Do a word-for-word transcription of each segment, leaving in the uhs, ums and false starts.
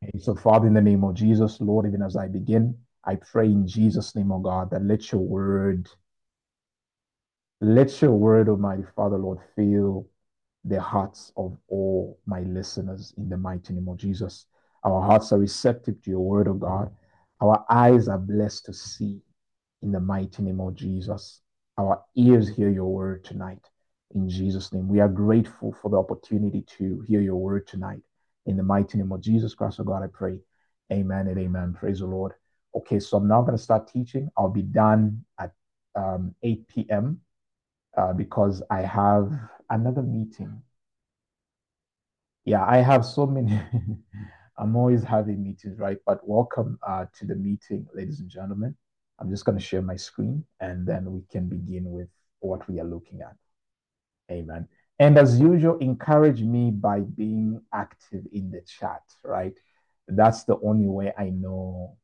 Okay, so Father, in the name of Jesus, Lord, even as I begin, I pray in Jesus' name, oh God, that let your word, let your word, Almighty Father, Lord, fill the hearts of all my listeners in the mighty name of Jesus. Our hearts are receptive to your word, oh God. Our eyes are blessed to see in the mighty name of Jesus. Our ears hear your word tonight in Jesus' name. We are grateful for the opportunity to hear your word tonight in the mighty name of Jesus Christ, oh God, I pray. Amen and amen. Praise the Lord. Okay, so I'm now going to start teaching. I'll be done at um, eight p m uh, because I have another meeting. Yeah, I have so many. I'm always having meetings, right? But welcome uh, to the meeting, ladies and gentlemen. I'm just going to share my screen and then we can begin with what we are looking at. Amen. And as usual, encourage me by being active in the chat, right? That's the only way I know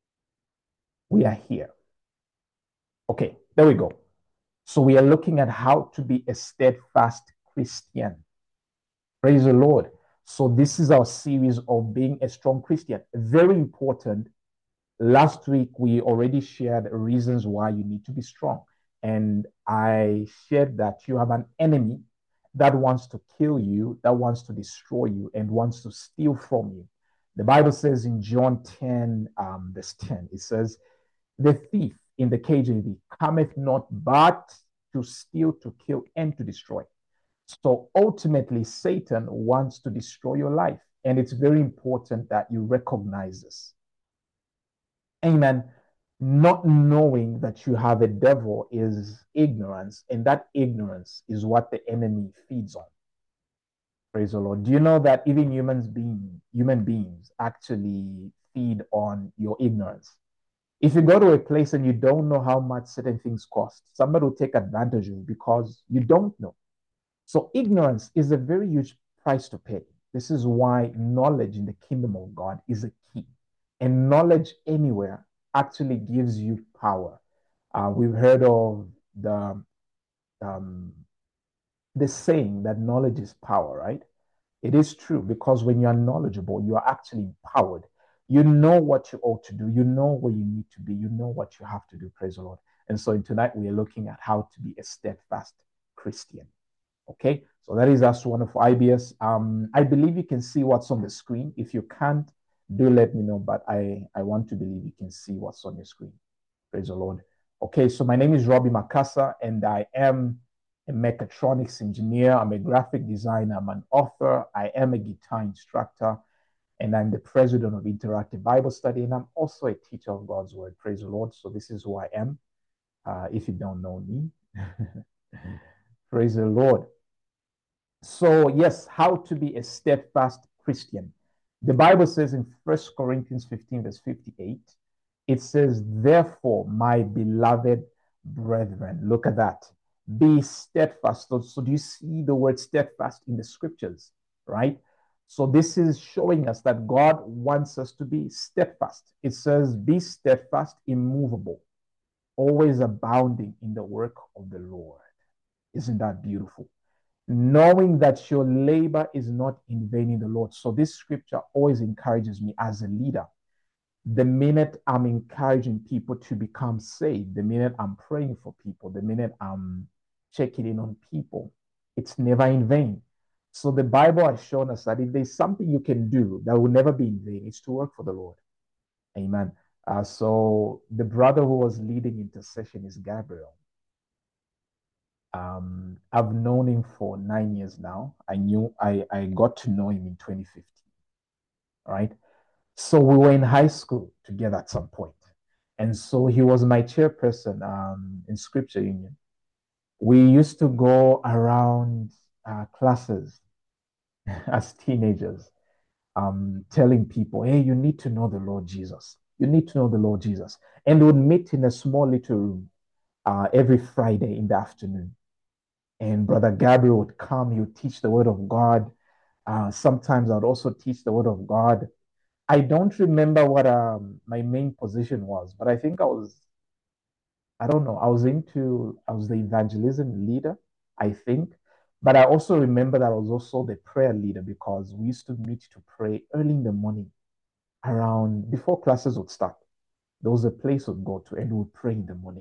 we are here. Okay, there we go. So we are looking at how to be a steadfast Christian. Praise the Lord. So this is our series of being a strong Christian. Very important. Last week, we already shared reasons why you need to be strong. And I shared that you have an enemy that wants to kill you, that wants to destroy you, and wants to steal from you. The Bible says in John ten, um, verse ten, it says, the thief in the K J V cometh not but to steal, to kill, and to destroy. So ultimately, Satan wants to destroy your life. And it's very important that you recognize this. Amen. Not knowing that you have a devil is ignorance, and that ignorance is what the enemy feeds on. Praise the Lord. Do you know that even humans being human beings actually feed on your ignorance? If you go to a place and you don't know how much certain things cost, somebody will take advantage of you because you don't know. So ignorance is a very huge price to pay. This is why knowledge in the kingdom of God is a key. And knowledge anywhere actually gives you power. Uh, we've heard of the um, the saying that knowledge is power, right? It is true because when you are knowledgeable, you are actually empowered. You know what you ought to do. You know where you need to be. You know what you have to do. Praise the Lord. And so tonight we are looking at how to be a steadfast Christian. Okay, so that is us one of I B S. Um, I believe you can see what's on the screen. If you can't, do let me know. But I I want to believe you can see what's on your screen. Praise the Lord. Okay, so my name is Robbie Makasa, and I am a mechatronics engineer. I'm a graphic designer. I'm an author. I am a guitar instructor, and I'm the president of Interactive Bible Study, and I'm also a teacher of God's Word. Praise the Lord. So this is who I am. Uh, if you don't know me, praise the Lord. So, yes, how to be a steadfast Christian. The Bible says in First Corinthians fifteen, verse fifty-eight, it says, therefore, my beloved brethren, look at that. Be steadfast. So, so do you see the word steadfast in the scriptures, right? So this is showing us that God wants us to be steadfast. It says, be steadfast, immovable, always abounding in the work of the Lord. Isn't that beautiful? Knowing that your labor is not in vain in the Lord. So this scripture always encourages me as a leader. The minute I'm encouraging people to become saved, the minute I'm praying for people, the minute I'm checking in on people, it's never in vain. So the Bible has shown us that if there's something you can do that will never be in vain, it's to work for the Lord. Amen. Uh, so the brother who was leading intercession is Gabriel. Um, I've known him for nine years now. I knew I, I got to know him in twenty fifteen, right? So we were in high school together at some point. And so he was my chairperson um, in Scripture Union. We used to go around uh, classes as teenagers, um, telling people, hey, you need to know the Lord Jesus. You need to know the Lord Jesus. And we would meet in a small little room uh, every Friday in the afternoon. And Brother Gabriel would come, he would teach the word of God. Uh, sometimes I would also teach the word of God. I don't remember what um, my main position was, but I think I was, I don't know, I was into, I was the evangelism leader, I think. But I also remember that I was also the prayer leader because we used to meet to pray early in the morning. around before classes would start. There was a place we'd go to and we would pray in the morning.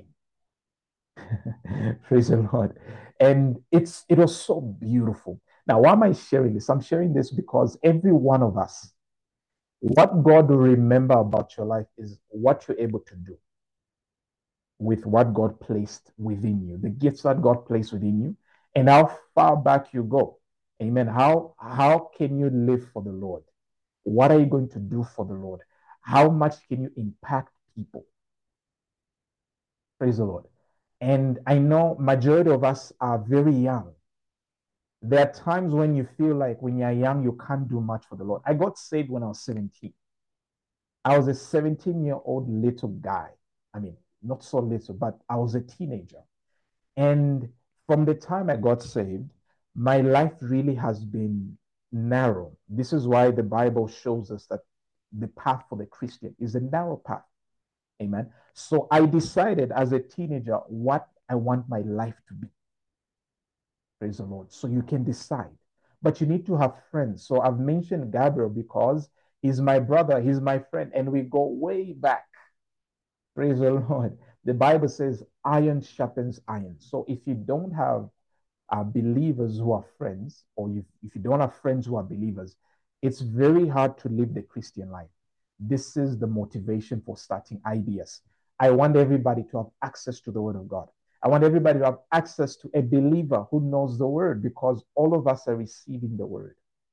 Praise the Lord. And it's it was so beautiful. Now, why am I sharing this? I'm sharing this because every one of us, what God will remember about your life is what you're able to do with what God placed within you, the gifts that God placed within you, and how far back you go. Amen. How how can you live for the Lord? What are you going to do for the Lord? How much can you impact people? Praise the Lord. And I know majority of us are very young. There are times when you feel like when you're young, you can't do much for the Lord. I got saved when I was seventeen. I was a seventeen year old little guy. I mean, not so little, but I was a teenager. And from the time I got saved, my life really has been narrow. This is why the Bible shows us that the path for the Christian is a narrow path. Amen. So I decided as a teenager what I want my life to be. Praise the Lord. So you can decide. But you need to have friends. So I've mentioned Gabriel because he's my brother, he's my friend, and we go way back. Praise the Lord. The Bible says iron sharpens iron. So if you don't have uh, believers who are friends, or if, if you don't have friends who are believers, it's very hard to live the Christian life. This is the motivation for starting I B S. I want everybody to have access to the Word of God. I want everybody to have access to a believer who knows the Word because all of us are receiving the Word.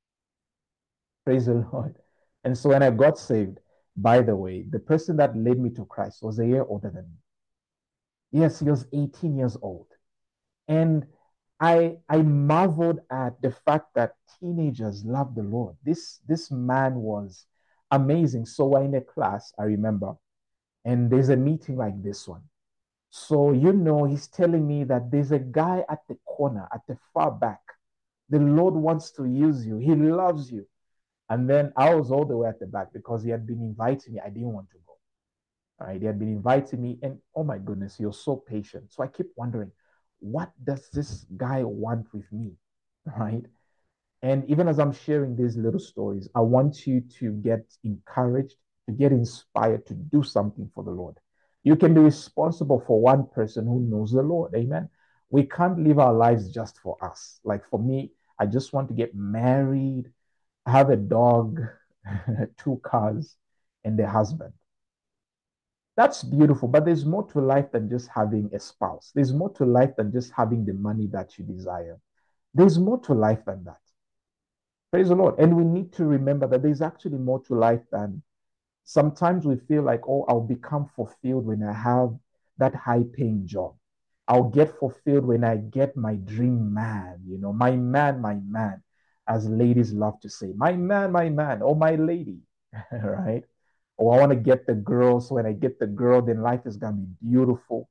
Praise the Lord. And so when I got saved, by the way, the person that led me to Christ was a year older than me. Yes, he was eighteen years old. And I I marveled at the fact that teenagers love the Lord. This this man was amazing. So we're in a class, I remember, and there's a meeting like this one. So you know, he's telling me that there's a guy at the corner, at the far back. The Lord wants to use you. He loves you. And then I was all the way at the back because he had been inviting me. I didn't want to go. All right. They had been inviting me, and oh my goodness, you're so patient. So I keep wondering, what does this guy want with me? Right. And even as I'm sharing these little stories, I want you to get encouraged, to get inspired to do something for the Lord. You can be responsible for one person who knows the Lord. Amen. We can't live our lives just for us. Like for me, I just want to get married, have a dog, two cars, and a husband. That's beautiful, but there's more to life than just having a spouse. There's more to life than just having the money that you desire. There's more to life than that. Praise the Lord. And we need to remember that there's actually more to life than sometimes we feel like, oh, I'll become fulfilled when I have that high paying job. I'll get fulfilled when I get my dream man, you know, my man, my man, as ladies love to say, my man, my man, or my lady, right? Or I want to get the girl. So when I get the girl, then life is going to be beautiful.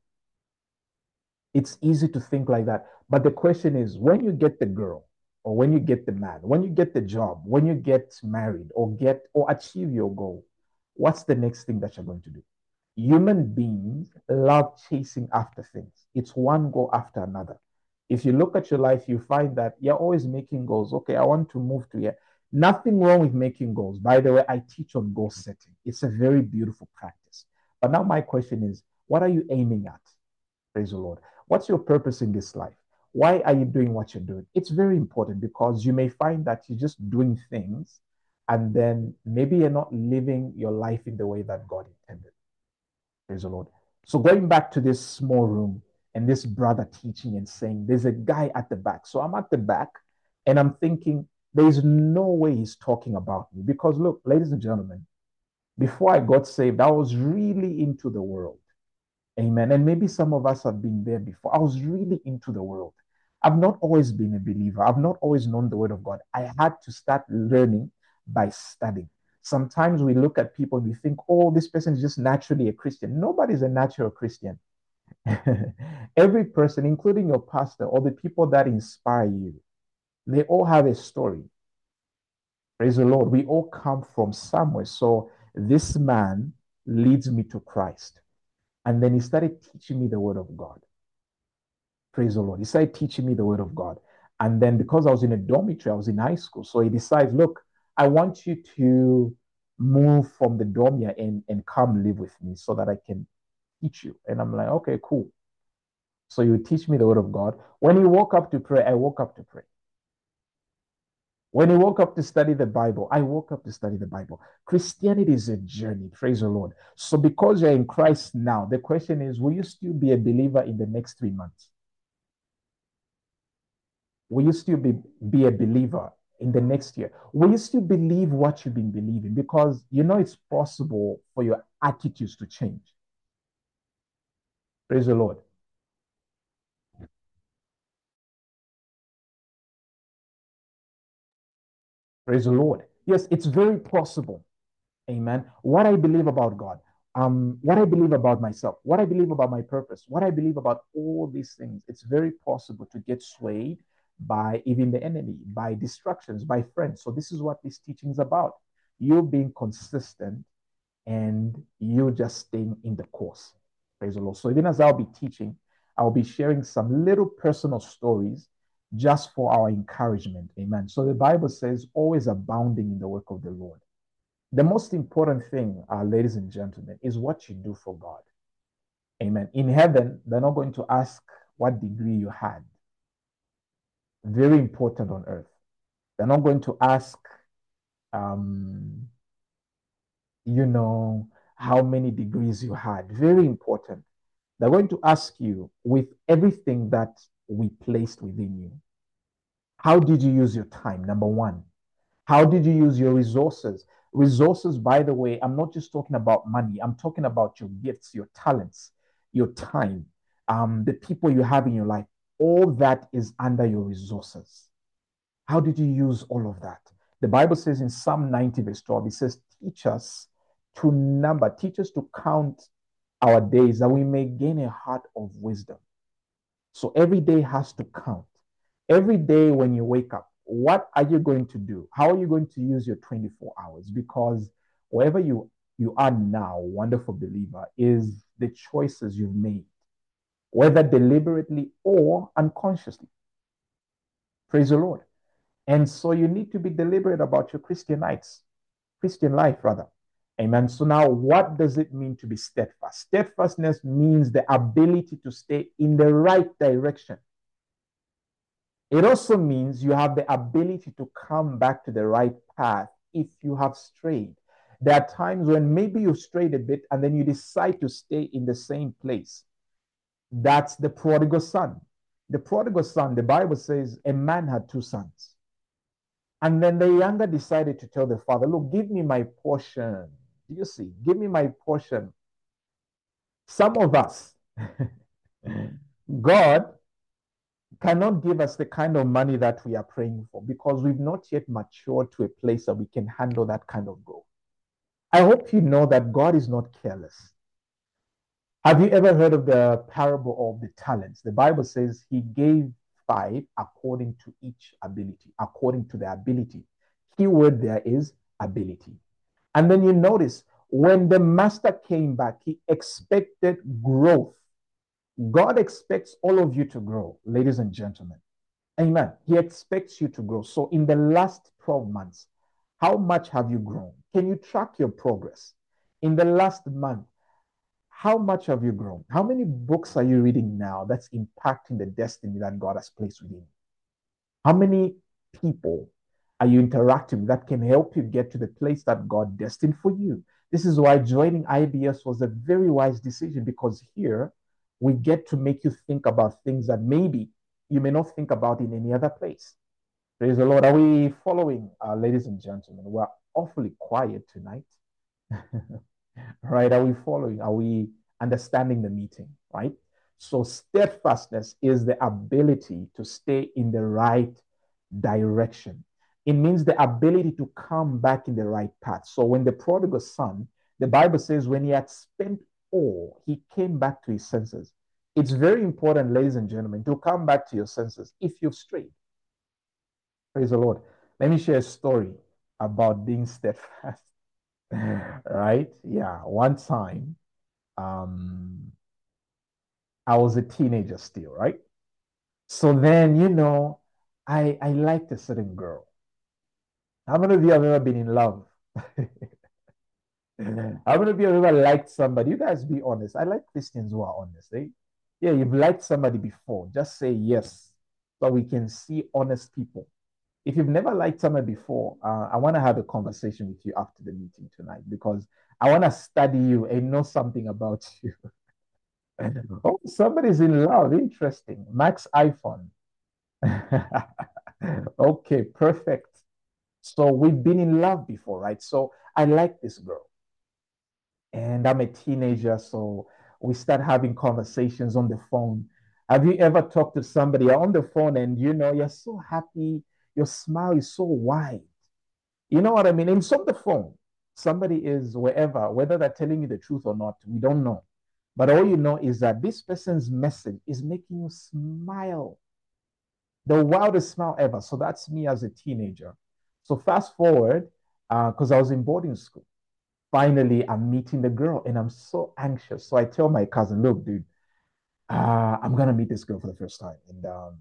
It's easy to think like that. But the question is, when you get the girl, or when you get the man, when you get the job, when you get married or get or achieve your goal, what's the next thing that you're going to do? Human beings love chasing after things. It's one goal after another. If you look at your life, you find that you're always making goals. Okay, I want to move to here. Nothing wrong with making goals. By the way, I teach on goal setting. It's a very beautiful practice. But now my question is, what are you aiming at? Praise the Lord. What's your purpose in this life? Why are you doing what you're doing? It's very important because you may find that you're just doing things and then maybe you're not living your life in the way that God intended. Praise the Lord. So going back to this small room and this brother teaching and saying, there's a guy at the back. So I'm at the back and I'm thinking, there's no way he's talking about me because look, ladies and gentlemen, before I got saved, I was really into the world. Amen. And maybe some of us have been there before. I was really into the world. I've not always been a believer. I've not always known the word of God. I had to start learning by studying. Sometimes we look at people and we think, oh, this person is just naturally a Christian. Nobody's a natural Christian. Every person, including your pastor or the people that inspire you, they all have a story. Praise the Lord. We all come from somewhere. So this man leads me to Christ. And then he started teaching me the word of God. Praise the Lord. He started teaching me the word of God. And then because I was in a dormitory, I was in high school. So he decides, look, I want you to move from the dorm you're in and come live with me so that I can teach you. And I'm like, okay, cool. So you teach me the word of God. When you woke up to pray, I woke up to pray. When you woke up to study the Bible, I woke up to study the Bible. Christianity is a journey, praise the Lord. So because you're in Christ now, the question is, will you still be a believer in the next three months? Will you still be, be a believer in the next year? Will you still believe what you've been believing? Because you know it's possible for your attitudes to change. Praise the Lord. Praise the Lord. Yes, it's very possible. Amen. What I believe about God, um, what I believe about myself, what I believe about my purpose, what I believe about all these things, it's very possible to get swayed by even the enemy, by distractions, by friends. So this is what this teaching is about. You being consistent and you just staying in the course. Praise the Lord. So even as I'll be teaching, I'll be sharing some little personal stories just for our encouragement. Amen. So the Bible says, always abounding in the work of the Lord. The most important thing, uh, ladies and gentlemen, is what you do for God. Amen. In heaven, they're not going to ask what degree you had. Very important on earth. They're not going to ask, um, you know, how many degrees you had. Very important. They're going to ask you with everything that we placed within you. How did you use your time? Number one. How did you use your resources? Resources, by the way, I'm not just talking about money. I'm talking about your gifts, your talents, your time, um, the people you have in your life. All that is under your resources. How did you use all of that? The Bible says in Psalm ninety, verse twelve, it says, teach us to number, teach us to count our days that we may gain a heart of wisdom. So every day has to count. Every day when you wake up, what are you going to do? How are you going to use your twenty-four hours? Because wherever you, you are now, wonderful believer, is the choices you've made, whether deliberately or unconsciously. Praise the Lord. And so you need to be deliberate about your Christian nights, Christian life, rather. Amen. So now, what does it mean to be steadfast? Steadfastness means the ability to stay in the right direction. It also means you have the ability to come back to the right path if you have strayed. There are times when maybe you've strayed a bit and then you decide to stay in the same place. That's the prodigal son. The prodigal son, the Bible says a man had two sons. And then the younger decided to tell the father, look, give me my portion. Do you see? Give me my portion. Some of us, God cannot give us the kind of money that we are praying for because we've not yet matured to a place that we can handle that kind of growth. I hope you know that God is not careless. Have you ever heard of the parable of the talents? The Bible says he gave five according to each ability, according to the ability. Key word there is ability. And then you notice when the master came back, he expected growth. God expects all of you to grow, ladies and gentlemen. Amen. He expects you to grow. So, in the last twelve months, how much have you grown? Can you track your progress? In the last month, how much have you grown? How many books are you reading now that's impacting the destiny that God has placed within you? How many people are you interacting with that can help you get to the place that God destined for you? This is why joining I B S was a very wise decision because here we get to make you think about things that maybe you may not think about in any other place. Praise the Lord. Are we following, uh, ladies and gentlemen? We're awfully quiet tonight. Right? Are we following? Are we understanding the meeting? Right? So, steadfastness is the ability to stay in the right direction. It means the ability to come back in the right path. So, when the prodigal son, the Bible says, when he had spent all, he came back to his senses. It's very important, ladies and gentlemen, to come back to your senses if you've strayed. Praise the Lord. Let me share a story about being steadfast. Right? Yeah. One time, um, I was a teenager still, right? So then, you know, I I liked a certain girl. How many of you have ever been in love? How many of you have ever liked somebody? You guys be honest. I like Christians who are honest. Eh? Yeah, you've liked somebody before. Just say yes so we can see honest people. If you've never liked somebody before, uh, I want to have a conversation with you after the meeting tonight because I want to study you and know something about you. Oh, somebody's in love. Interesting. Max iPhone. Okay, perfect. So we've been in love before, right? So I like this girl and I'm a teenager. So we start having conversations on the phone. Have you ever talked to somebody on the phone and you know, you're so happy, your smile is so wide? You know what I mean? And it's on the phone. Somebody is wherever, whether they're telling you the truth or not, we don't know. But all you know is that this person's message is making you smile, the wildest smile ever. So that's me as a teenager. So fast forward, because uh, I was in boarding school. Finally, I'm meeting the girl and I'm so anxious. So I tell my cousin, look, dude, uh, I'm gonna meet this girl for the first time. And um,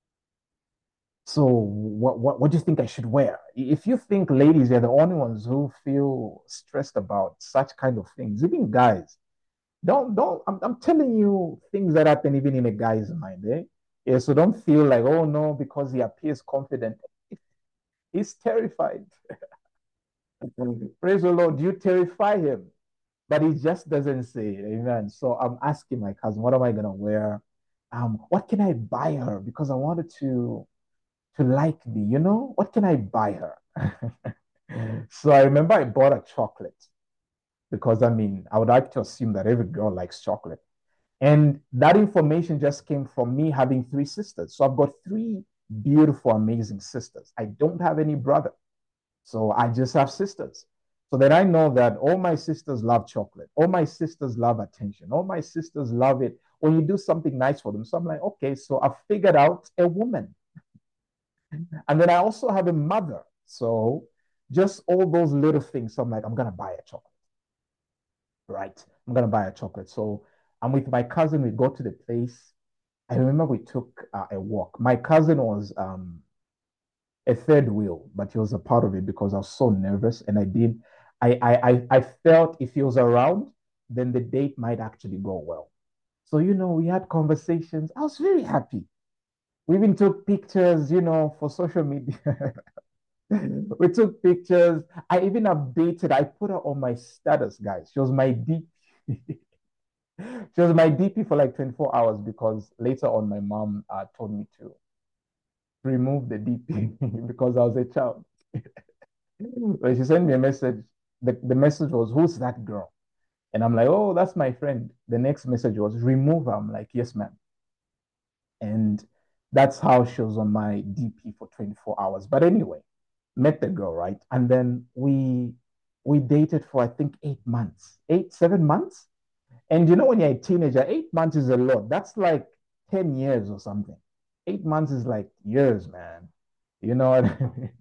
so what, what what do you think I should wear? If you think ladies are the only ones who feel stressed about such kind of things, even guys, don't don't I'm, I'm telling you things that happen even in a guy's mind, eh? Yeah, so don't feel like, oh no, because he appears confident. He's terrified. Praise the Lord. You terrify him, but he just doesn't say it. Amen. So I'm asking my cousin, what am I gonna wear? Um, what can I buy her? Because I wanted to to like me, you know? What can I buy her? So I remember I bought a chocolate because I mean, I would like to assume that every girl likes chocolate. And that information just came from me having three sisters. So I've got three beautiful, amazing sisters. I don't have any brother. So I just have sisters. So that I know that all my sisters love chocolate. All my sisters love attention. All my sisters love it when you do something nice for them. So I'm like, okay, so I've figured out a woman. And then I also have a mother. So just all those little things. So I'm like, I'm going to buy a chocolate, right? I'm going to buy a chocolate. So I'm with my cousin. We go to the place. I remember we took uh, a walk. My cousin was um, a third wheel, but he was a part of it because I was so nervous. And I did, I, I, I, I felt if he was around, then the date might actually go well. So, you know, we had conversations. I was very happy. We even took pictures, you know, for social media. We took pictures. I even updated. I put her on my status, guys. She was my D P. She was my D P for like twenty-four hours because later on my mom uh, told me to remove the D P because I was a child. When she sent me a message, the, the message was, who's that girl? And I'm like, oh, that's my friend. The next message was, remove her. I'm like, yes, ma'am. And that's how she was on my D P for twenty-four hours. But anyway, met the girl, right? And then we we dated for I think eight months, eight, seven months. And you know, when you're a teenager, eight months is a lot. That's like ten years or something. Eight months is like years, man. You know what I mean?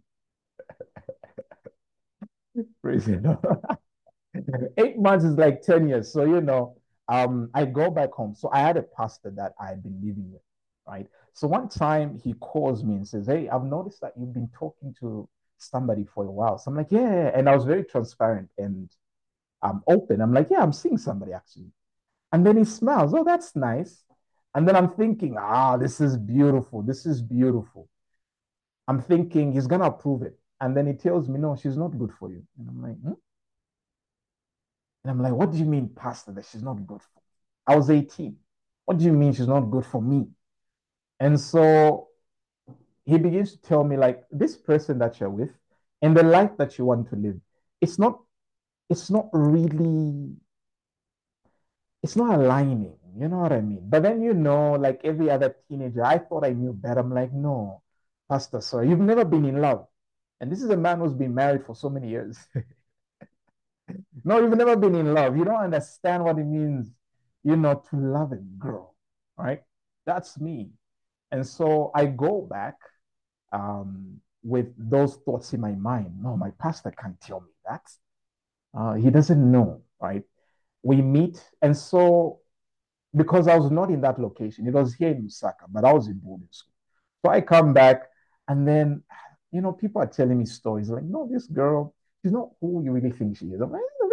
Praise the Lord. Eight months is like ten years. So, you know, um, I go back home. So I had a pastor that I had been living with, right? So one time he calls me and says, hey, I've noticed that you've been talking to somebody for a while. So I'm like, yeah. And I was very transparent and I'm open. I'm like, yeah, I'm seeing somebody actually. And then he smiles. Oh, that's nice. And then I'm thinking, ah, this is beautiful. This is beautiful. I'm thinking he's gonna approve it. And then he tells me, no, she's not good for you. And I'm like, hmm? And I'm like, what do you mean, Pastor, that she's not good for me? I was eighteen. What do you mean she's not good for me? And so he begins to tell me, like, this person that you're with and the life that you want to live, it's not, it's not really, it's not aligning. You know what I mean? But then, you know, like every other teenager, I thought I knew better. I'm like, no, Pastor, sorry, you've never been in love. And this is a man who's been married for so many years. No, you've never been in love. You don't understand what it means, you know, to love a girl, right? That's me. And so I go back um, with those thoughts in my mind. No, my pastor can't tell me that. Uh, he doesn't know, right? We meet. And so, because I was not in that location, it was here in Lusaka, but I was in boarding school. So I come back, and then, you know, people are telling me stories like, no, this girl, she's not who you really think she is. I'm like,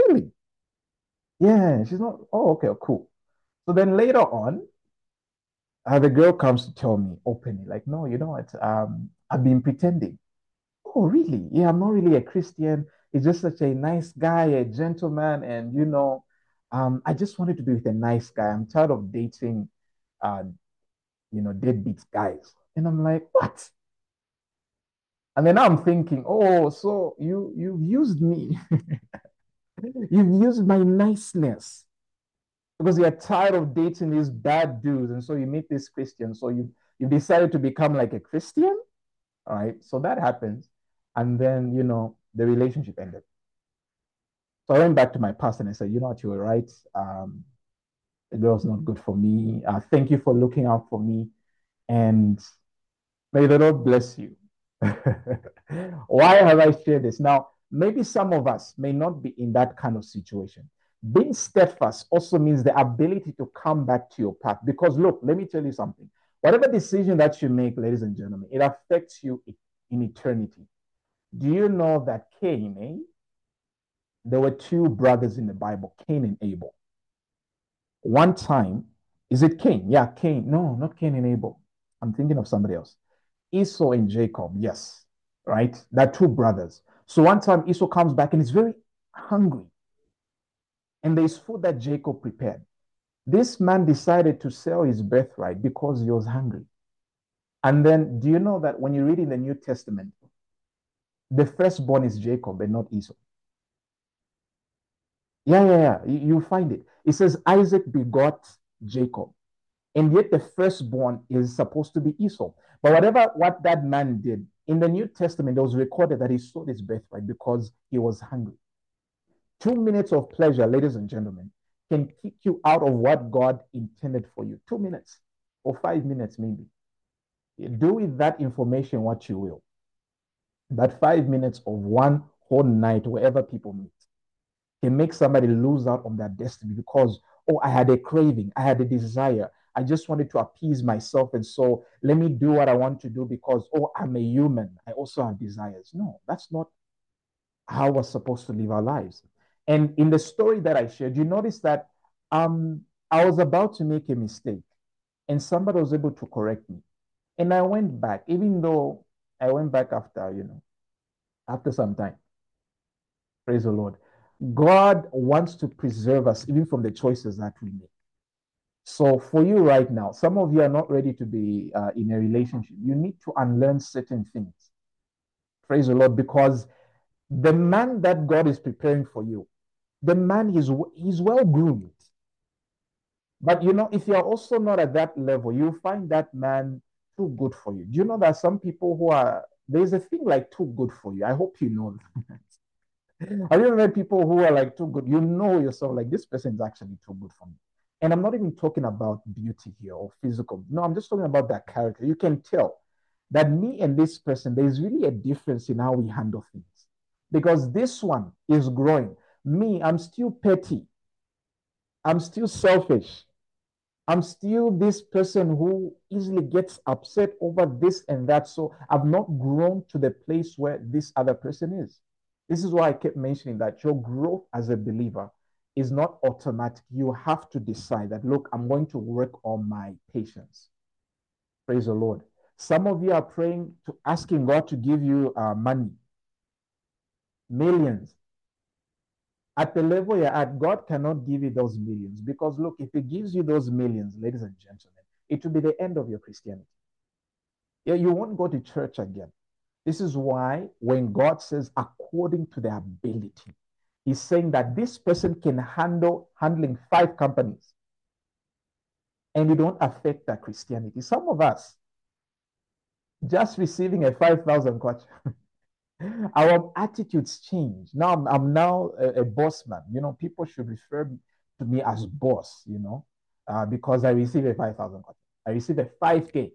really? Yeah, she's not. Oh, okay, cool. So then later on, uh, the girl comes to tell me openly, like, no, you know what? Um, I've been pretending. Oh, really? Yeah, I'm not really a Christian. He's just such a nice guy, a gentleman, and you know, um, I just wanted to be with a nice guy. I'm tired of dating, uh, you know, deadbeat guys. And I'm like, what? And then I'm thinking, oh, so you you've used me. You've used my niceness because you're tired of dating these bad dudes, and so you meet this Christian. So you you decided to become like a Christian. All right. So that happens. And then, you know, the relationship ended. So I went back to my pastor and I said, you know what, you were right. Um, the girl's not good for me. Uh, thank you for looking out for me. And may the Lord bless you. Why have I shared this? Now, maybe some of us may not be in that kind of situation. Being steadfast also means the ability to come back to your path. Because look, let me tell you something. Whatever decision that you make, ladies and gentlemen, it affects you in eternity. Do you know that Cain, eh? There were two brothers in the Bible, Cain and Abel. One time, is it Cain? Yeah, Cain. No, not Cain and Abel. I'm thinking of somebody else. Esau and Jacob, yes, right? They're two brothers. So one time Esau comes back and is very hungry. And there's food that Jacob prepared. This man decided to sell his birthright because he was hungry. And then, do you know that when you read in the New Testament, the firstborn is Jacob and not Esau? Yeah, yeah, yeah. You, you find it. It says Isaac begot Jacob, and yet the firstborn is supposed to be Esau. But whatever what that man did in the New Testament, it was recorded that he sold his birthright because he was hungry. Two minutes of pleasure, ladies and gentlemen, can kick you out of what God intended for you. Two minutes or five minutes, maybe. Do with that information what you will. That five minutes of one whole night, wherever people meet, can make somebody lose out on their destiny because, oh, I had a craving, I had a desire. I just wanted to appease myself. And so let me do what I want to do because, oh, I'm a human. I also have desires. No, that's not how we're supposed to live our lives. And in the story that I shared, you notice that um, I was about to make a mistake and somebody was able to correct me. And I went back, even though I went back after, you know, after some time. Praise the Lord. God wants to preserve us even from the choices that we make. So, for you right now, some of you are not ready to be uh, in a relationship. You need to unlearn certain things. Praise the Lord, because the man that God is preparing for you, the man is he's well groomed. But you know, if you're also not at that level, you find that man too good for you. Do you know that some people who are there's a thing like too good for you? I hope you know that. Have you ever met people who are like too good? You know yourself, like this person is actually too good for me. And I'm not even talking about beauty here or physical. No, I'm just talking about that character. You can tell that me and this person, there's really a difference in how we handle things. Because this one is growing. Me, I'm still petty. I'm still selfish. I'm still this person who easily gets upset over this and that. So I've not grown to the place where this other person is. This is why I kept mentioning that your growth as a believer is not automatic. You have to decide that, look, I'm going to work on my patience. Praise the Lord. Some of you are praying to asking God to give you uh, money, millions. At the level you're at, God cannot give you those millions because, look, if He gives you those millions, ladies and gentlemen, it will be the end of your Christianity. Yeah, you won't go to church again. This is why when God says according to their ability, He's saying that this person can handle handling five companies and you don't affect their Christianity. Some of us just receiving a five thousand kwacha, our attitudes change. Now I'm, I'm now a, a boss man. You know, people should refer to me as boss, you know, uh, because I receive a five thousand kwacha. I receive a five K.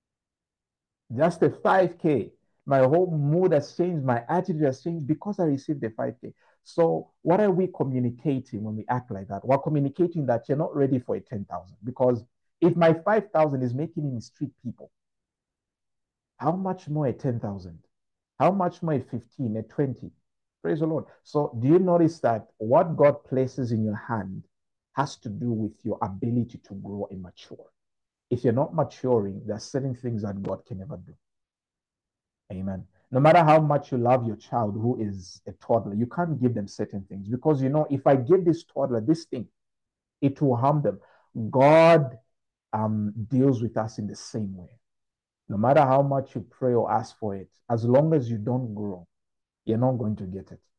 Just a five K. My whole mood has changed. My attitude has changed because I received the five K. So, what are we communicating when we act like that? We're communicating that you're not ready for a ten thousand because if my five thousand is making me mistreat people, how much more a ten thousand? How much more a fifteen, a twenty? Praise the Lord. So, do you notice that what God places in your hand has to do with your ability to grow and mature? If you're not maturing, there are certain things that God can never do. Amen. No matter how much you love your child who is a toddler, you can't give them certain things because you know, if I give this toddler this thing, it will harm them. God um, deals with us in the same way. No matter how much you pray or ask for it, as long as you don't grow, you're not going to get it.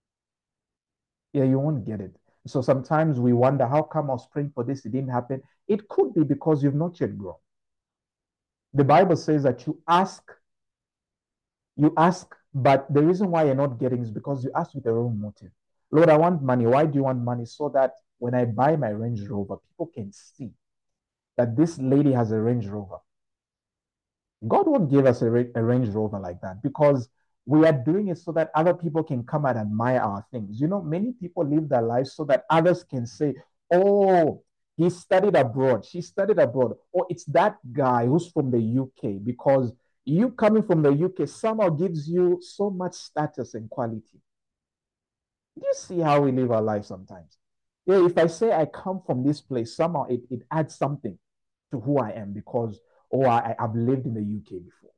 Yeah, you won't get it. So sometimes we wonder, how come I was praying for this, it didn't happen? It could be because you've not yet grown. The Bible says that you ask, you ask, but the reason why you're not getting is because you ask with the wrong motive. Lord, I want money. Why do you want money? So that when I buy my Range Rover, people can see that this lady has a Range Rover. God won't give us a, a Range Rover like that because we are doing it so that other people can come and admire our things. You know, many people live their lives so that others can say, oh, he studied abroad, she studied abroad, or it's that guy who's from the U K, because you coming from the U K somehow gives you so much status and quality. Do you see how we live our lives sometimes? Yeah, if I say I come from this place, somehow it, it adds something to who I am because, oh, I, I've lived in the U K before.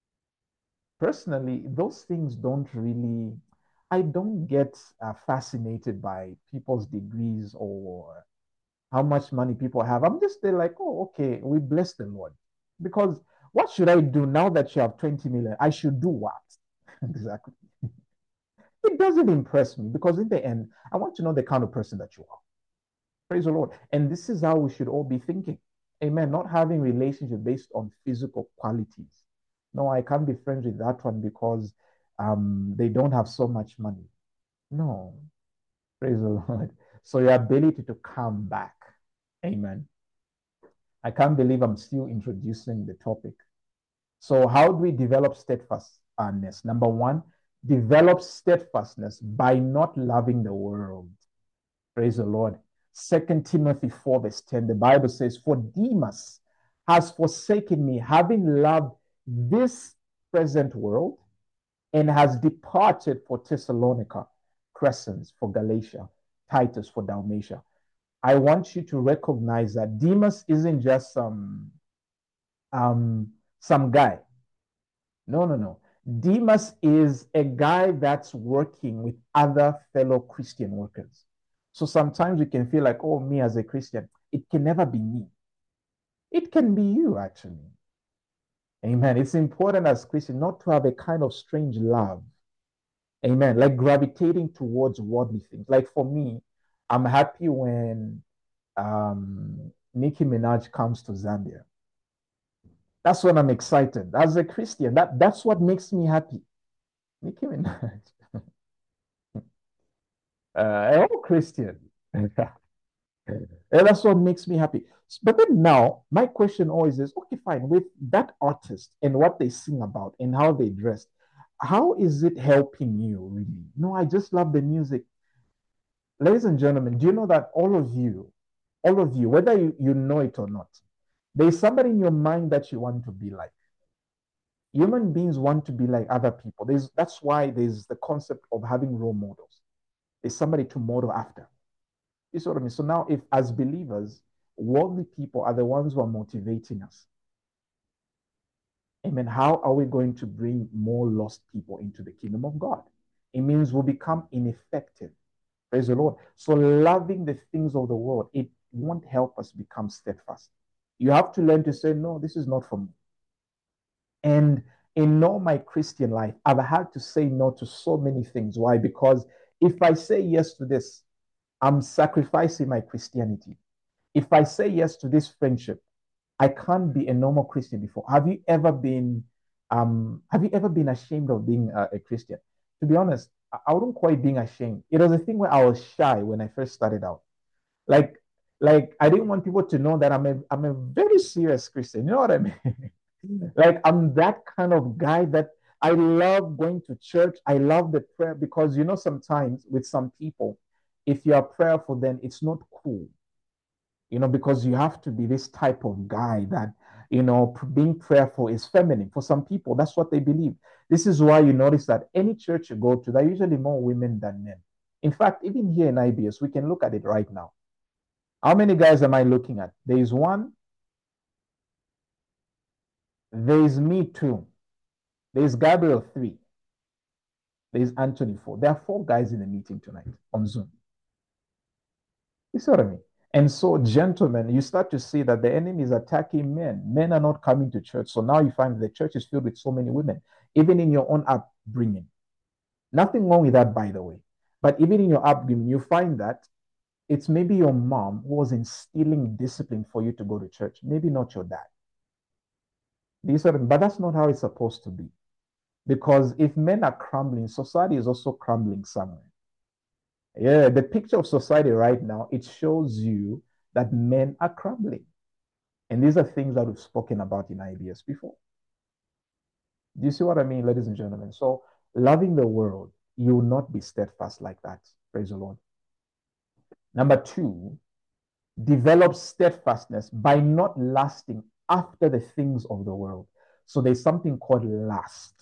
Personally, those things don't really, I don't get uh, fascinated by people's degrees or how much money people have. I'm just there like, oh, okay, we bless the Lord. Because what should I do now that you have twenty million? I should do what? Exactly. It doesn't impress me because in the end, I want to know the kind of person that you are. Praise the Lord. And this is how we should all be thinking. Amen. Not having relationship based on physical qualities. No, I can't be friends with that one because um, they don't have so much money. No. Praise the Lord. So your ability to come back. Amen. I can't believe I'm still introducing the topic. So how do we develop steadfastness? Number one, develop steadfastness by not loving the world. Praise the Lord. Second Timothy four, verse ten, the Bible says, for Demas has forsaken me, having loved this present world, and has departed for Thessalonica, Crescens for Galatia, Titus for Dalmatia. I want you to recognize that Demas isn't just some, um, some guy. No, no, no. Demas is a guy that's working with other fellow Christian workers. So sometimes we can feel like, oh, me as a Christian, it can never be me. It can be you, actually. Amen. It's important as Christian not to have a kind of strange love. Amen. Like gravitating towards worldly things. Like for me, I'm happy when um, Nicki Minaj comes to Zambia. That's when I'm excited. As a Christian, that, that's what makes me happy. Nicki Minaj. Uh, I'm Christian. And that's what makes me happy. But then now, my question always is, okay, fine, with that artist and what they sing about and how they dress, how is it helping you really? No, I just love the music. Ladies and gentlemen, do you know that all of you, all of you, whether you, you know it or not, there's somebody in your mind that you want to be like. Human beings want to be like other people. There's, that's why there's the concept of having role models. There's somebody to model after. You see what I mean? So now, if as believers, worldly people are the ones who are motivating us, amen, how are we going to bring more lost people into the kingdom of God? It means we'll become ineffective. Praise the Lord. So loving the things of the world, it won't help us become steadfast. You have to learn to say, no, this is not for me. And in all my Christian life, I've had to say no to so many things. Why? Because if I say yes to this, I'm sacrificing my Christianity. If I say yes to this friendship, I can't be a normal Christian before. Have you ever been um have you ever been ashamed of being a, a Christian? To be honest, I, I wouldn't call it being ashamed. It was a thing where I was shy when I first started out. Like like I didn't want people to know that I'm a I'm a very serious Christian. You know what I mean? Like I'm that kind of guy that I love going to church. I love the prayer because you know sometimes with some people, if you are prayerful, then it's not cool. You know, because you have to be this type of guy that You know, being prayerful is feminine. For some people, that's what they believe. This is why you notice that any church you go to, there are usually more women than men. In fact, even here in I B S, we can look at it right now. How many guys am I looking at? There is one. There is me two. There is Gabriel three. There is Anthony four. There are four guys in the meeting tonight on Zoom. You see what I mean? And so, gentlemen, you start to see that the enemy is attacking men. Men are not coming to church. So now you find the church is filled with so many women, even in your own upbringing. Nothing wrong with that, by the way. But even in your upbringing, you find that it's maybe your mom who was instilling discipline for you to go to church, maybe not your dad. Do you see what I mean? But that's not how it's supposed to be. Because if men are crumbling, society is also crumbling somewhere. Yeah, the picture of society right now, it shows you that men are crumbling. And these are things that we've spoken about in I B S before. Do you see what I mean, ladies and gentlemen? So, loving the world, you will not be steadfast like that. Praise the Lord. Number two, develop steadfastness by not lasting after the things of the world. So, there's something called lust.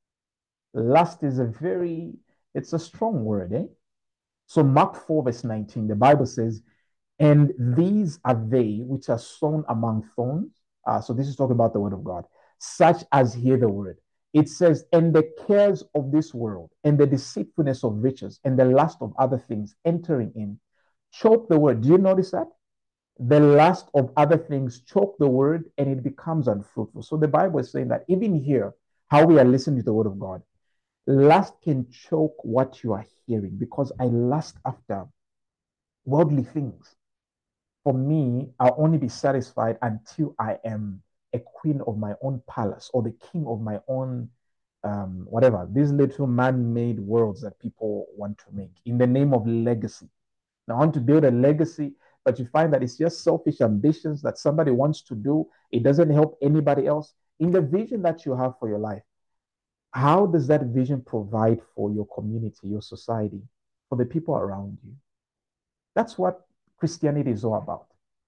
Lust is a very, it's a strong word, eh? So Mark four, verse nineteen, the Bible says, and these are they which are sown among thorns. Uh, so this is talking about the word of God, such as hear the word. It says, and the cares of this world, and the deceitfulness of riches, and the lust of other things entering in, choke the word. Do you notice that? The lust of other things choke the word, and it becomes unfruitful. So the Bible is saying that even here, how we are listening to the word of God, lust can choke what you are hearing, because I lust after worldly things. For me, I'll only be satisfied until I am a queen of my own palace or the king of my own, um, whatever, these little man-made worlds that people want to make in the name of legacy. Now, I want to build a legacy, but you find that it's just selfish ambitions that somebody wants to do. It doesn't help anybody else. In the vision that you have for your life, how does that vision provide for your community, your society, for the people around you? That's what Christianity is all about.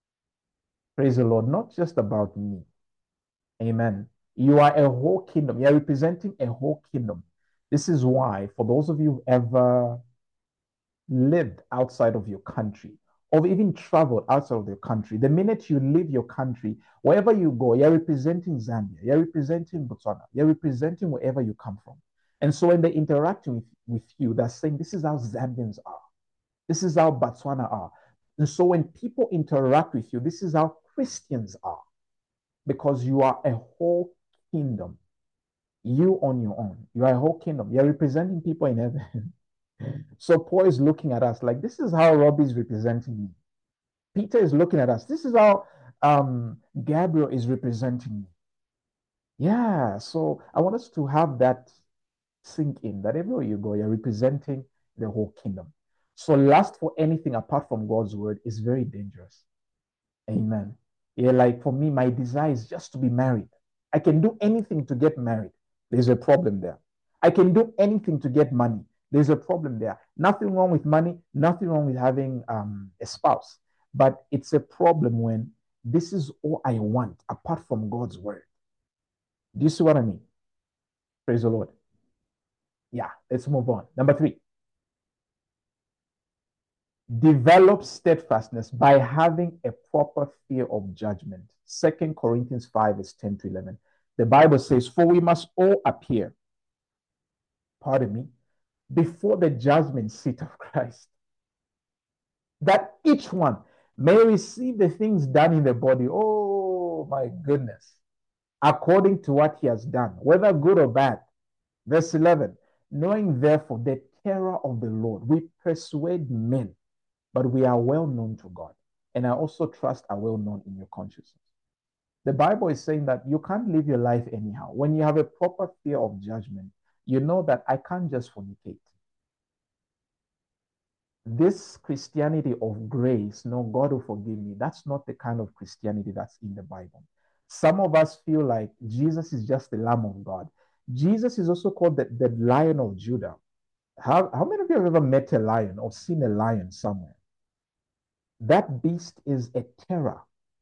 Praise the Lord. Not just about me. Amen. You are a whole kingdom. You are representing a whole kingdom. This is why, for those of you who ever lived outside of your country, or even traveled outside of your country, the minute you leave your country, wherever you go, you're representing Zambia, you're representing Botswana, you're representing wherever you come from. And so when they interact with, with you, they're saying, this is how Zambians are. This is how Botswana are. And so when people interact with you, this is how Christians are. Because you are a whole kingdom. You on your own. You are a whole kingdom. You're representing people in heaven. So Paul is looking at us like, this is how Robbie is representing me. Peter is looking at us. This is how um, Gabriel is representing me. Yeah, so I want us to have that sink in, that everywhere you go, you're representing the whole kingdom. So lust for anything apart from God's word is very dangerous. Amen. Yeah, like for me, my desire is just to be married. I can do anything to get married. There's a problem there. I can do anything to get money. There's a problem there. Nothing wrong with money, nothing wrong with having um, a spouse. But it's a problem when this is all I want apart from God's word. Do you see what I mean? Praise the Lord. Yeah, let's move on. Number three, develop steadfastness by having a proper fear of judgment. Second Corinthians five, verse ten to eleven. The Bible says, for we must all appear, pardon me, before the judgment seat of Christ, that each one may receive the things done in the body. Oh my goodness. According to what he has done, whether good or bad. Verse eleven, knowing therefore the terror of the Lord, we persuade men, but we are well known to God. And I also trust are well known in your consciousness. The Bible is saying that you can't live your life anyhow. When you have a proper fear of judgment, you know that I can't just fornicate. This Christianity of grace, no, God will forgive me. That's not the kind of Christianity that's in the Bible. Some of us feel like Jesus is just the Lamb of God. Jesus is also called the, the Lion of Judah. How, how many of you have ever met a lion or seen a lion somewhere? That beast is a terror.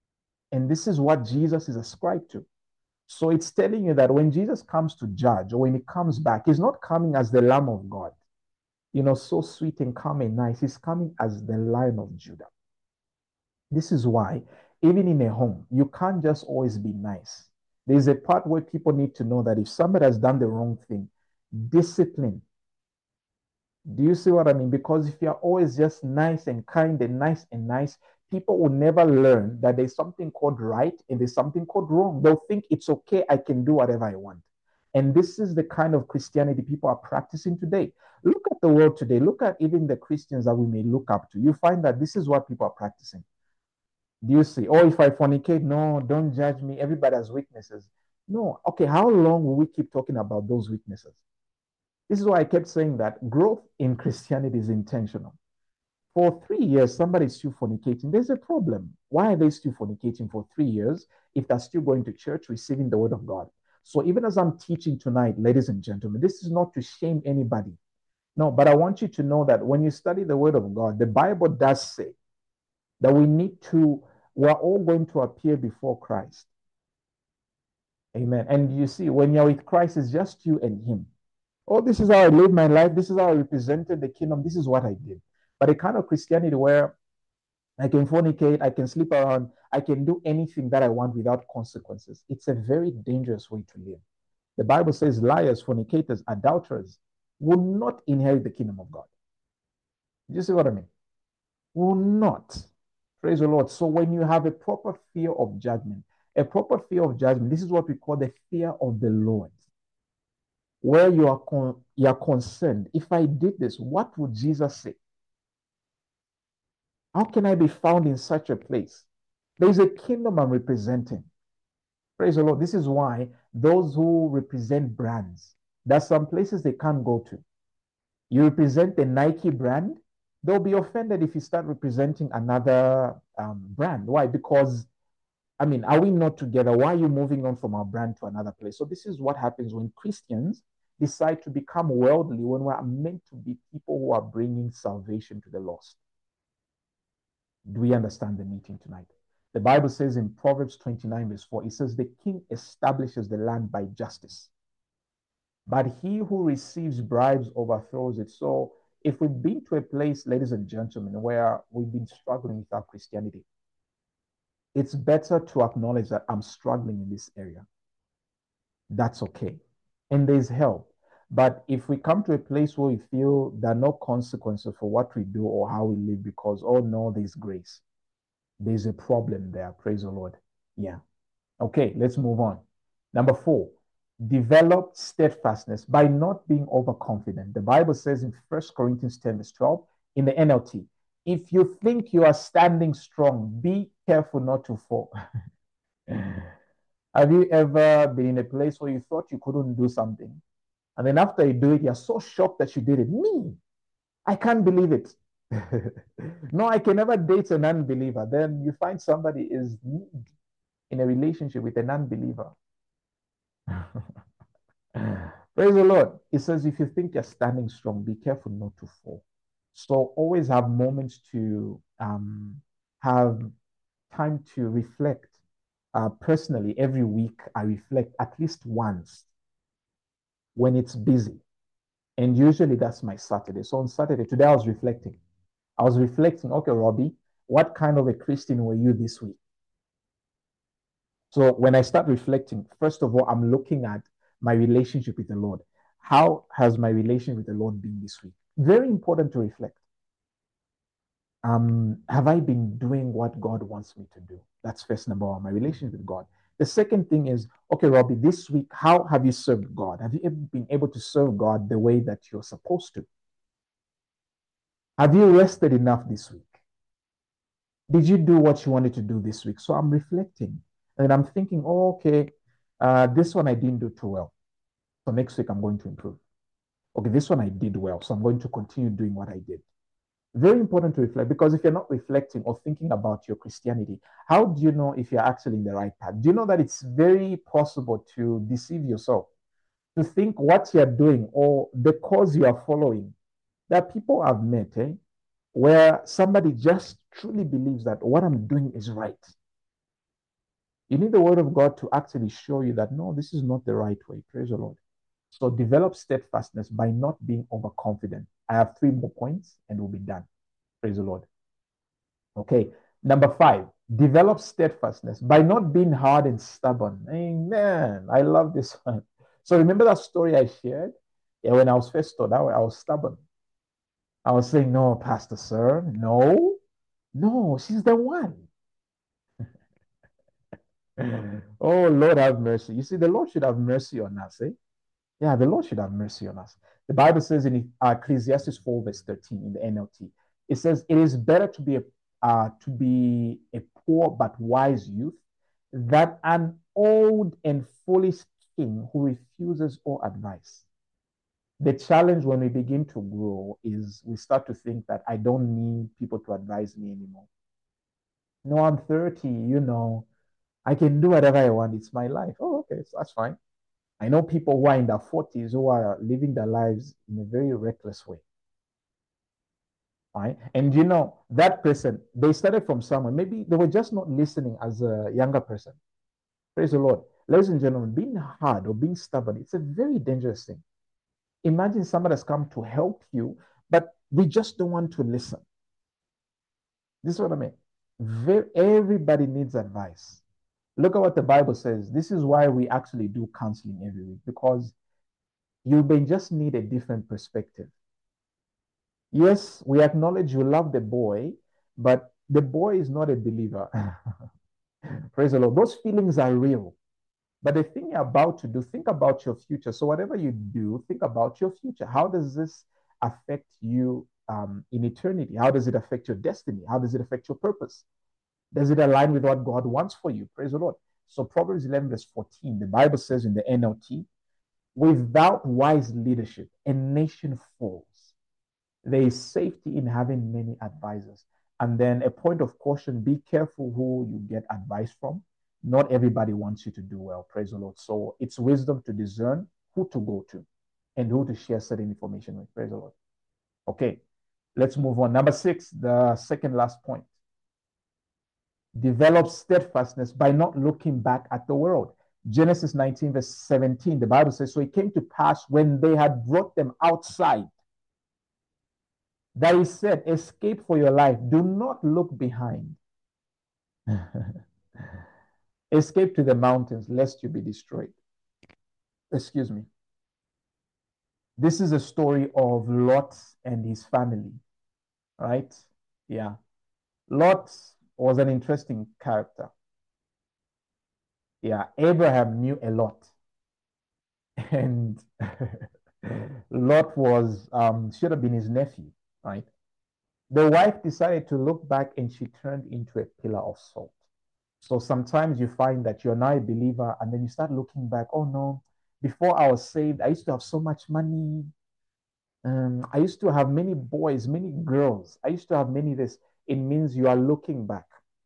And this is what Jesus is ascribed to. So it's telling you that when Jesus comes to judge, or when he comes back, he's not coming as the Lamb of God, you know, so sweet and calm and nice. He's coming as the Lion of Judah. This is why, even in a home, you can't just always be nice. There's a part where people need to know that if somebody has done the wrong thing, discipline. Do you see what I mean? Because if you're always just nice and kind and nice and nice, people will never learn that there's something called right and there's something called wrong. They'll think it's okay, I can do whatever I want. And this is the kind of Christianity people are practicing today. Look at the world today. Look at even the Christians that we may look up to. You find that this is what people are practicing. Do you see? Oh, if I fornicate, no, don't judge me. Everybody has weaknesses. No. Okay, how long will we keep talking about those weaknesses? This is why I kept saying that growth in Christianity is intentional. For three years, somebody's still fornicating. There's a problem. Why are they still fornicating for three years if they're still going to church, receiving the word of God? So even as I'm teaching tonight, ladies and gentlemen, this is not to shame anybody. No, but I want you to know that when you study the word of God, the Bible does say that we need to, we're all going to appear before Christ. Amen. And you see, when you're with Christ, it's just you and him. Oh, this is how I live my life. This is how I represented the kingdom. This is what I did. But a kind of Christianity where I can fornicate, I can sleep around, I can do anything that I want without consequences. It's a very dangerous way to live. The Bible says liars, fornicators, adulterers will not inherit the kingdom of God. Do you see what I mean? Will not. Praise the Lord. So when you have a proper fear of judgment, a proper fear of judgment, this is what we call the fear of the Lord, where you are, con- you are concerned. If I did this, what would Jesus say? How can I be found in such a place? There is a kingdom I'm representing. Praise the Lord. This is why those who represent brands, there's some places they can't go to. You represent the Nike brand, they'll be offended if you start representing another um, brand. Why? Because, I mean, are we not together? Why are you moving on from our brand to another place? So this is what happens when Christians decide to become worldly, when we're meant to be people who are bringing salvation to the lost. Do we understand the meeting tonight? The Bible says in Proverbs twenty-nine, verse four, it says, the king establishes the land by justice, but he who receives bribes overthrows it. So if we've been to a place, ladies and gentlemen, where we've been struggling with our Christianity, it's better to acknowledge that I'm struggling in this area. That's okay. And there's help. But if we come to a place where we feel there are no consequences for what we do or how we live because, oh no, there's grace, there's a problem there. Praise the Lord. Yeah. Okay, let's move on. Number four, develop steadfastness by not being overconfident. The Bible says in First Corinthians ten, verse twelve, in the N L T, if you think you are standing strong, be careful not to fall. Have you ever been in a place where you thought you couldn't do something? And then after you do it, you're so shocked that you did it. Me, I can't believe it. No, I can never date an unbeliever. Then you find somebody is in a relationship with an unbeliever. Praise the Lord. It says, if you think you're standing strong, be careful not to fall. So always have moments to um, have time to reflect. Uh, personally, every week I reflect at least once when it's busy. And usually that's my Saturday. So on Saturday, today I was reflecting. I was reflecting, okay, Robbie, what kind of a Christian were you this week? So when I start reflecting, first of all, I'm looking at my relationship with the Lord. How has my relationship with the Lord been this week? Very important to reflect. Um, have I been doing what God wants me to do? That's first number one, my relationship with God. The second thing is, okay, Robbie, this week, how have you served God? Have you ever been able to serve God the way that you're supposed to? Have you rested enough this week? Did you do what you wanted to do this week? So I'm reflecting and I'm thinking, oh, okay, uh, this one I didn't do too well. So next week I'm going to improve. Okay, this one I did well. So I'm going to continue doing what I did. Very important to reflect, because if you're not reflecting or thinking about your Christianity, how do you know if you're actually in the right path? Do you know that it's very possible to deceive yourself, to think what you're doing or the cause you are following? There are people I've met, eh, where somebody just truly believes that what I'm doing is right. You need the word of God to actually show you that, no, this is not the right way. Praise the Lord. So develop steadfastness by not being overconfident. I have three more points and we'll be done. Praise the Lord. Okay. Number five, develop steadfastness by not being hard and stubborn. Amen. I love this one. So remember that story I shared? Yeah, when I was first taught that way, I was stubborn. I was saying, no, Pastor Sir, no, no, she's the one. Oh, Lord, have mercy. You see, the Lord should have mercy on us, eh? Yeah, the Lord should have mercy on us. The Bible says in uh, Ecclesiastes four, verse thirteen in the N L T, it says, it is better to be a, uh, to be a poor but wise youth than an old and foolish king who refuses all advice. The challenge when we begin to grow is we start to think that I don't need people to advise me anymore. No, I'm thirty, you know, I can do whatever I want. It's my life. Oh, okay, so that's fine. I know people who are in their forties who are living their lives in a very reckless way. Right? And you know, that person, they started from somewhere. Maybe they were just not listening as a younger person. Praise the Lord. Ladies and gentlemen, being hard or being stubborn, it's a very dangerous thing. Imagine somebody has come to help you, but we just don't want to listen. This is what I mean. Very, everybody needs advice. Look at what the Bible says. This is why we actually do counseling every week, because you may just need a different perspective. Yes, we acknowledge you love the boy, but the boy is not a believer. Praise the Lord. Those feelings are real. But the thing you're about to do, think about your future. So whatever you do, think about your future. How does this affect you um, in eternity? How does it affect your destiny? How does it affect your purpose? Does it align with what God wants for you? Praise the Lord. So Proverbs eleven, verse fourteen, the Bible says in the N L T, without wise leadership, a nation falls. There is safety in having many advisors. And then a point of caution, be careful who you get advice from. Not everybody wants you to do well. Praise the Lord. So it's wisdom to discern who to go to and who to share certain information with. Praise the Lord. Okay, let's move on. Number six, the second last point. Develop steadfastness by not looking back at the world. Genesis nineteen, verse seventeen, the Bible says, so it came to pass when they had brought them outside that he said, escape for your life. Do not look behind. Escape to the mountains, lest you be destroyed. Excuse me. This is a story of Lot and his family, right? Yeah. Lot was an interesting character. Yeah. Abraham knew a lot. And Lot was, um, should have been his nephew, right? The wife decided to look back and she turned into a pillar of salt. So sometimes you find that you're now a believer and then you start looking back, oh no, before I was saved, I used to have so much money. Um, I used to have many boys, many girls. I used to have many this. It means you are looking back.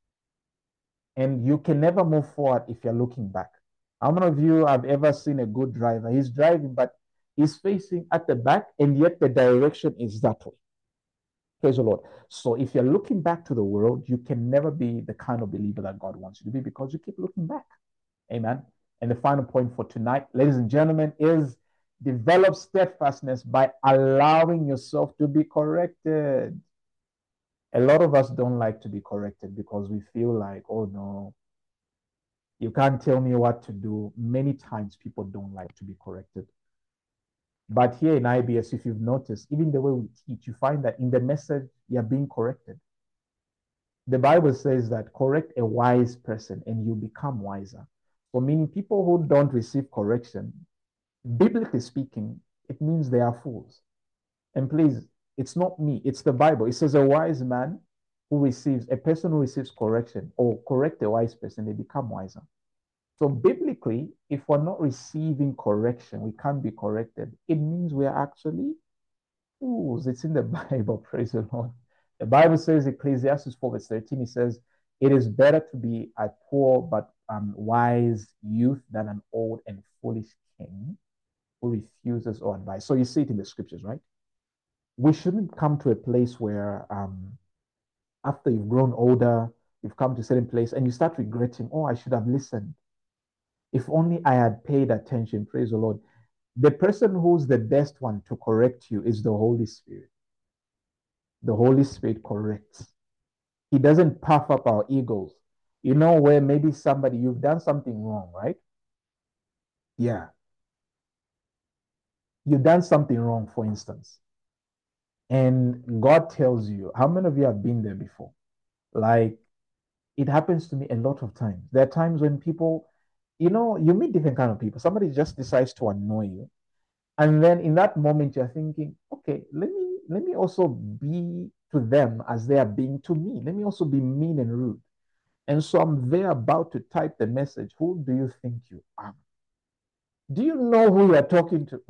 And you can never move forward if you're looking back. How many of you have ever seen a good driver? He's driving, but he's facing at the back, and yet the direction is that way. Praise the Lord. So if you're looking back to the world, you can never be the kind of believer that God wants you to be because you keep looking back. Amen. And the final point for tonight, ladies and gentlemen, is develop steadfastness by allowing yourself to be corrected. A lot of us don't like to be corrected because we feel like, oh no, you can't tell me what to do. Many times people don't like to be corrected. But here in I B S, if you've noticed, even the way we teach, you find that in the message, you're being corrected. The Bible says that correct a wise person and you become wiser. So meaning people who don't receive correction, biblically speaking, it means they are fools. And please, it's not me, it's the Bible. It says a wise man who receives, a person who receives correction or correct a wise person, they become wiser. So biblically, if we're not receiving correction, we can't be corrected. It means we are actually fools. It's in the Bible, praise the Lord. The Bible says, Ecclesiastes four, verse thirteen, it says, it is better to be a poor but um, wise youth than an old and foolish king who refuses all advice. So you see it in the scriptures, right? We shouldn't come to a place where um, after you've grown older, You've come to a certain place and you start regretting, oh, I should have listened. If only I had paid attention. Praise the Lord. The person who's the best one to correct you is the Holy Spirit. The Holy Spirit corrects. He doesn't puff up our egos. You know, where maybe somebody, you've done something wrong, right? Yeah. You've done something wrong, for instance. And God tells you, how many of you have been there before? Like, it happens to me a lot of times. There are times when people, you know, you meet different kind of people. Somebody just decides to annoy you. And then in that moment, you're thinking, okay, let me let me also be to them as they are being to me. Let me also be mean and rude. And so I'm there about to type the message. Who do you think you are? Do you know who you are talking to?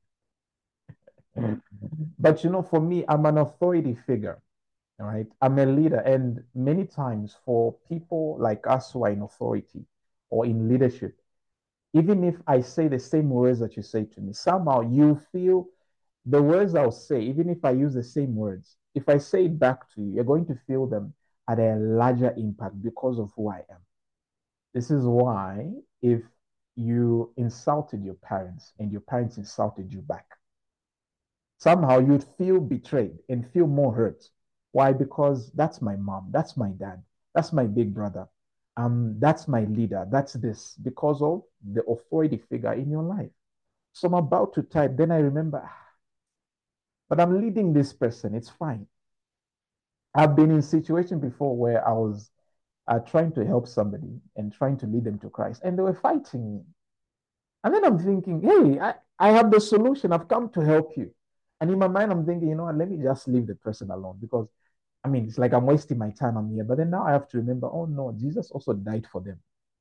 But you know, for me, I'm an authority figure. All right. I'm a leader. And many times for people like us who are in authority or in leadership, even if I say the same words that you say to me, somehow you feel the words I'll say, even if I use the same words, if I say it back to you, you're going to feel them at a larger impact because of who I am. This is why if you insulted your parents and your parents insulted you back, somehow you'd feel betrayed and feel more hurt. Why? Because that's my mom, that's my dad, that's my big brother, um, that's my leader, that's this, because of the authority figure in your life. So I'm about to type, then I remember, "Ah, but I'm leading this person, it's fine." I've been in situation before where I was uh, trying to help somebody and trying to lead them to Christ, and they were fighting me. And then I'm thinking, hey, I, I have the solution. I've come to help you. And in my mind, I'm thinking, you know what, let me just leave the person alone because I mean, it's like I'm wasting my time. I'm here. But then now I have to remember, oh no, Jesus also died for them.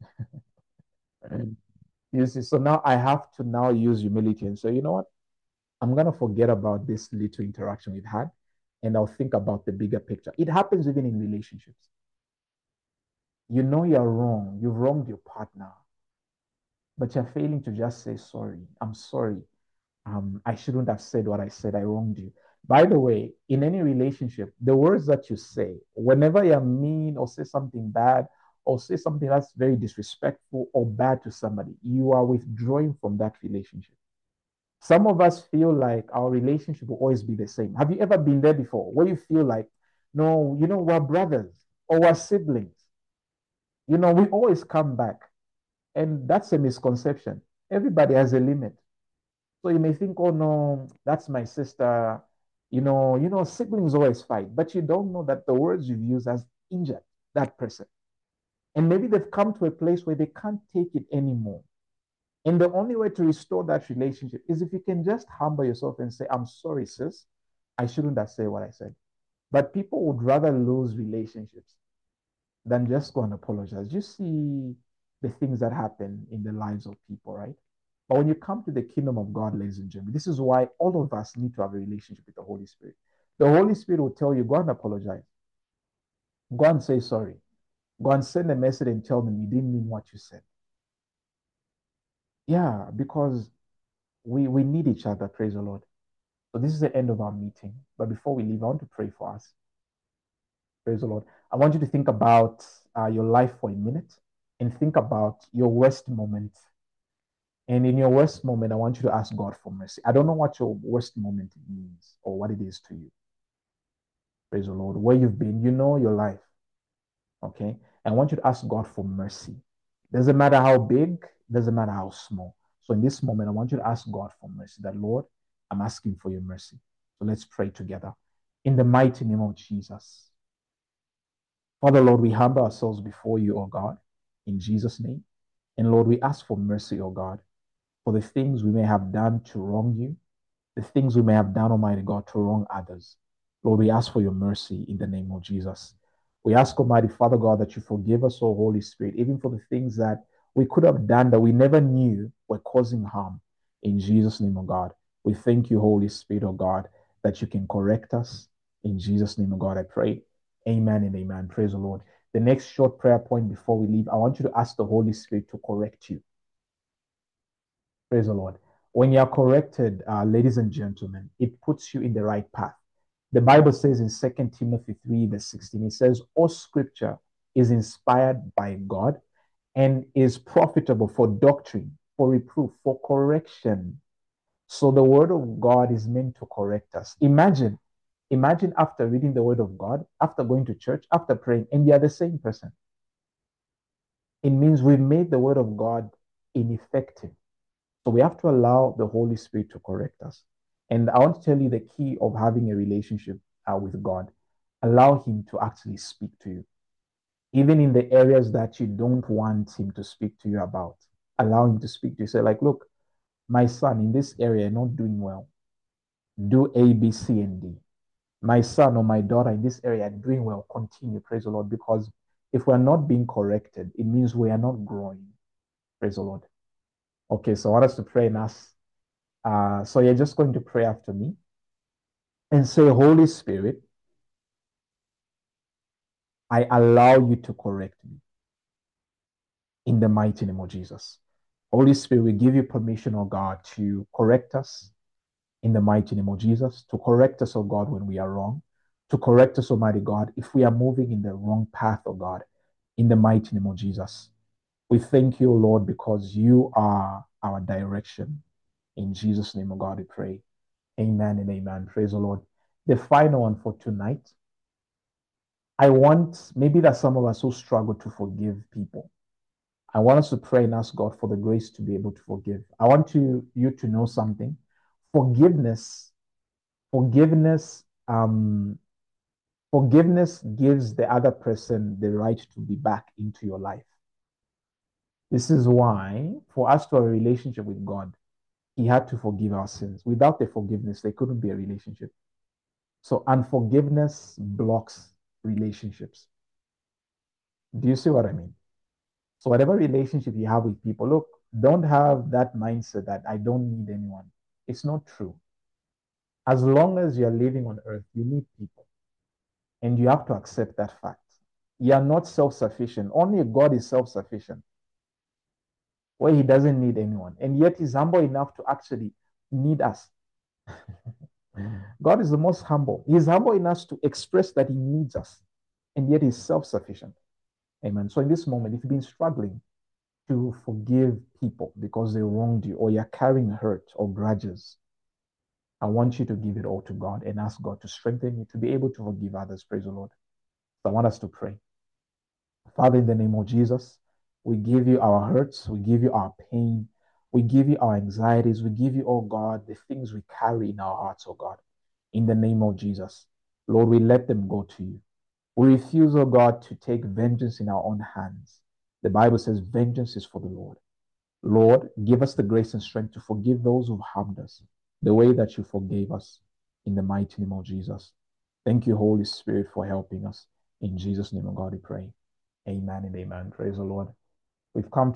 You see, so now I have to now use humility and say, you know what? I'm going to forget about this little interaction we've had and I'll think about the bigger picture. It happens even in relationships. You know you're wrong. You've wronged your partner, but you're failing to just say, sorry. I'm sorry. Um, I shouldn't have said what I said. I wronged you. By the way, in any relationship, the words that you say, whenever you're mean or say something bad or say something that's very disrespectful or bad to somebody, you are withdrawing from that relationship. Some of us feel like our relationship will always be the same. Have you ever been there before where you feel like, no, you know, we're brothers or we're siblings? You know, we always come back. And that's a misconception. Everybody has a limit. So you may think, oh no, that's my sister. You know, you know, siblings always fight, but you don't know that the words you've used has injured that person. And maybe they've come to a place where they can't take it anymore. And the only way to restore that relationship is if you can just humble yourself and say, I'm sorry, sis. I shouldn't have said what I said. But people would rather lose relationships than just go and apologize. You see the things that happen in the lives of people, right? But when you come to the kingdom of God, ladies and gentlemen, this is why all of us need to have a relationship with the Holy Spirit. The Holy Spirit will tell you, go and apologize. Go and say sorry. Go and send a message and tell them you didn't mean what you said. Yeah, because we we need each other, praise the Lord. So this is the end of our meeting. But before we leave, I want to pray for us. Praise the Lord. I want you to think about uh, your life for a minute and think about your worst moment. And in your worst moment, I want you to ask God for mercy. I don't know what your worst moment means or what it is to you. Praise the Lord. Where you've been, you know your life. Okay. And I want you to ask God for mercy. Doesn't matter how big, doesn't matter how small. So in this moment, I want you to ask God for mercy. That Lord, I'm asking for your mercy. So let's pray together. In the mighty name of Jesus. Father, Lord, we humble ourselves before you, O God, in Jesus' name. And Lord, we ask for mercy, O God, for the things we may have done to wrong you, the things we may have done, Almighty God, to wrong others. Lord, we ask for your mercy in the name of Jesus. We ask, Almighty Father God, that you forgive us, O Holy Spirit, even for the things that we could have done that we never knew were causing harm. In Jesus' name, O God, we thank you, Holy Spirit, O God, that you can correct us. In Jesus' name, O God, I pray. Amen and amen. Praise the Lord. The next short prayer point before we leave, I want you to ask the Holy Spirit to correct you. Praise the Lord. When you are corrected, uh, ladies and gentlemen, it puts you in the right path. The Bible says in Second Timothy three, verse sixteen, it says, all scripture is inspired by God and is profitable for doctrine, for reproof, for correction. So the word of God is meant to correct us. Imagine, imagine after reading the word of God, after going to church, after praying, and you're the same person. It means we made the word of God ineffective. So we have to allow the Holy Spirit to correct us. And I want to tell you the key of having a relationship uh, with God. Allow Him to actually speak to you, even in the areas that you don't want Him to speak to you about. Allow Him to speak to you. Say, like, look, my son, in this area, you're not doing well. Do A, B, C, and D. My son or my daughter in this area are doing well. Continue, praise the Lord, because if we're not being corrected, it means we are not growing. Praise the Lord. Okay, so I want us to pray and ask. Uh, so you're just going to pray after me and say, Holy Spirit, I allow you to correct me in the mighty name of Jesus. Holy Spirit, we give you permission, oh God, to correct us in the mighty name of Jesus, to correct us, oh God, when we are wrong, to correct us, Almighty God, if we are moving in the wrong path, oh God, in the mighty name of Jesus. We thank you, Lord, because you are our direction. In Jesus' name, oh God, we pray. Amen and amen. Praise the Lord. The final one for tonight. I want, maybe that some of us who struggle to forgive people. I want us to pray and ask God for the grace to be able to forgive. I want you, you to know something. Forgiveness, forgiveness, um, forgiveness gives the other person the right to be back into your life. This is why, for us to have a relationship with God, He had to forgive our sins. Without the forgiveness, there couldn't be a relationship. So unforgiveness blocks relationships. Do you see what I mean? So whatever relationship you have with people, look, don't have that mindset that I don't need anyone. It's not true. As long as you're living on earth, you need people. And you have to accept that fact. You are not self-sufficient. Only God is self-sufficient, where He doesn't need anyone. And yet He's humble enough to actually need us. God is the most humble. He's humble enough to express that He needs us. And yet He's self-sufficient. Amen. So in this moment, if you've been struggling to forgive people because they wronged you, or you're carrying hurt or grudges, I want you to give it all to God and ask God to strengthen you to be able to forgive others. Praise the Lord. So I want us to pray. Father, in the name of Jesus, we give you our hurts, we give you our pain, we give you our anxieties, we give you, oh God, the things we carry in our hearts, oh God, in the name of Jesus. Lord, we let them go to you. We refuse, oh God, to take vengeance in our own hands. The Bible says vengeance is for the Lord. Lord, give us the grace and strength to forgive those who harmed us the way that you forgave us, in the mighty name of Jesus. Thank you, Holy Spirit, for helping us. In Jesus' name, oh God, we pray. Amen and amen. Praise the Lord. We've come